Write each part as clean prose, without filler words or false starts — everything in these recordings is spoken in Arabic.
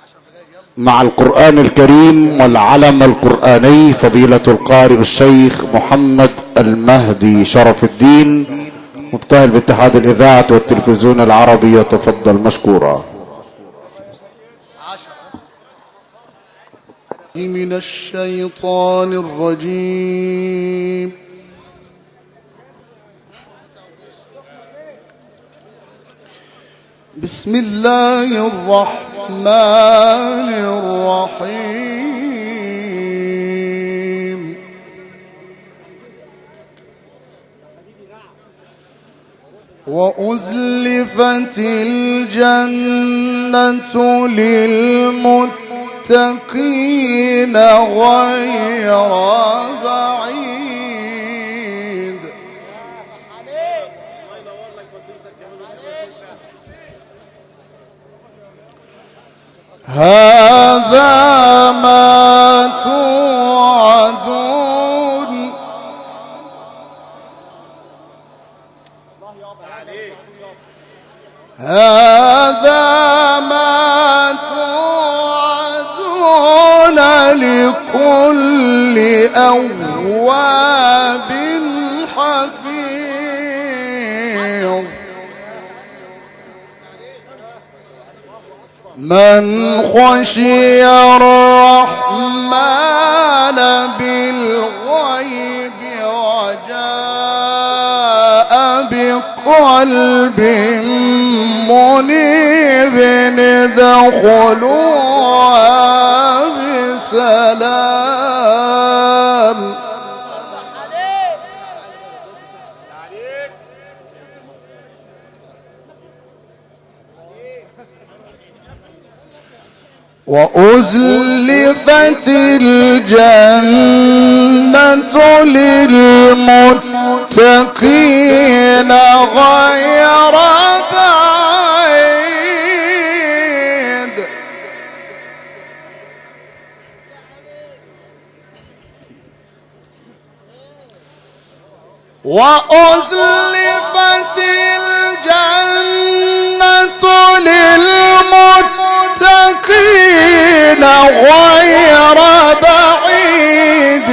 مع القرآن الكريم والعلم القرآني فضيلة القارئ الشيخ محمد المهدي شرف الدين مبتهل باتحاد الإذاعة والتلفزيون العربي، يتفضل مشكورا. من الشيطان الرجيم. بسم الله الرحمن الرحيم. وأزلفت الجنة للمتقين غير بعيد. هذا ما توعدون. هذا ما توعدون لكل أواب حفيظ. من خشي الرحمن بالغيب وجاء بقلب منيب ادخلوها بسلام. وأزلفت الجنة للمتقين غير بعيد. وأزلفت الجنة للمتقين غير بعيد.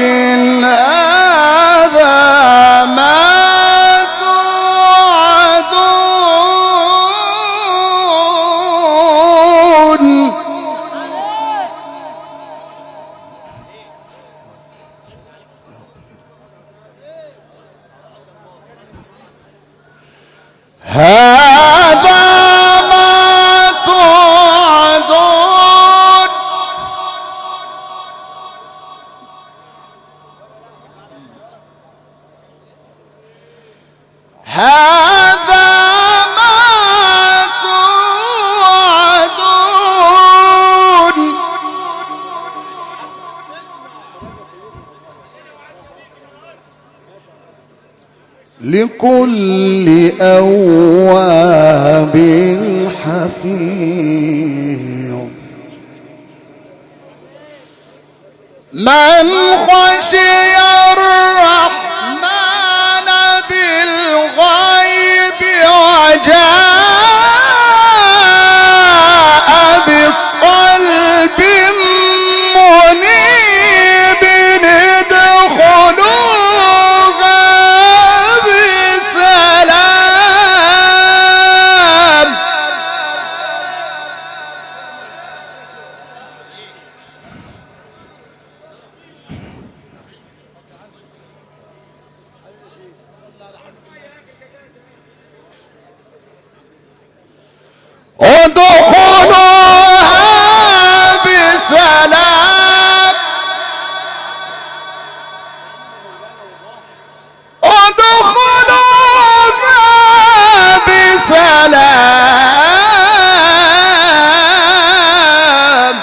هذا ما توعدون. هذا ما توعدون. هذا ما توعدون. لكل أواب حفيظ. من خشي الرحمن بالغيب وجاء بقلب منيب ادخلوها بسلام. ادخلوها بسلام. ادخلوها بسلام.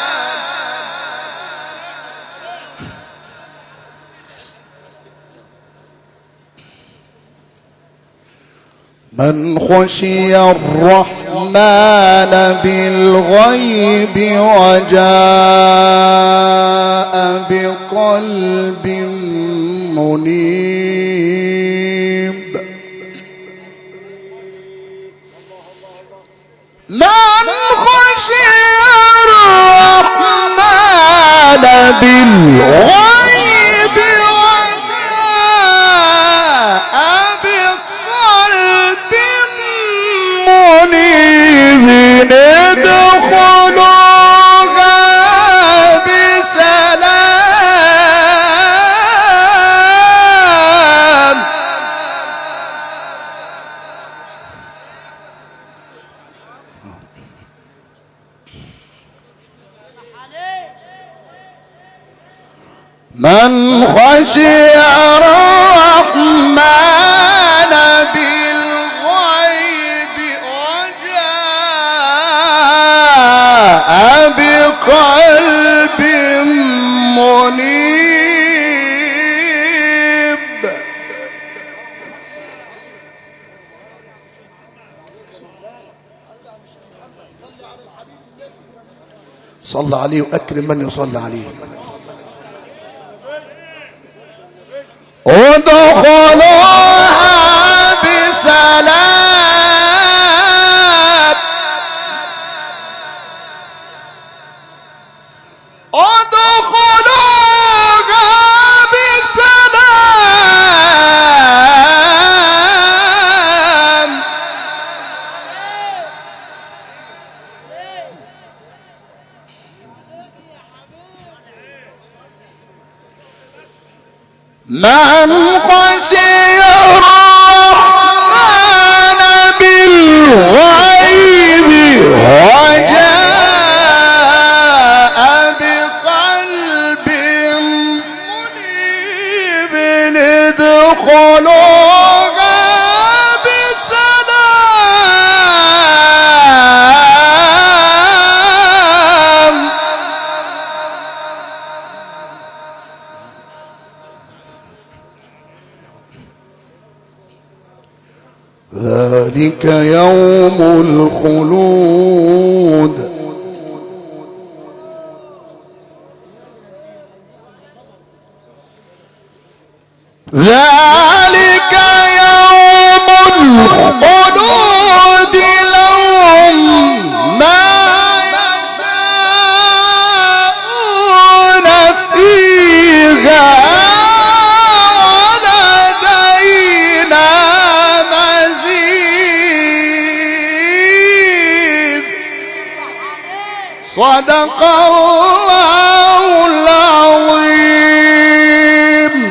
من خشي الرحمن بالغيب وجاء بقلب منيب. من خشي الرحمن بالغيب وجاء بقلب منيب ادخلوها بسلام. من خشي الرحمن بالغيب وجاء بقلب منيب. صل عليه وأكرم من يصلي عليه. ادخلوها بسلام. ادخلوها بسلام. من خشي الرحمن بالغيب وجاء بقلب منيب ادخلوها بسلام. ذلك يوم الخلود. ذلك يوم الخلود لهم ما يشاءون فيها ولدينا مزيد. صدق الله.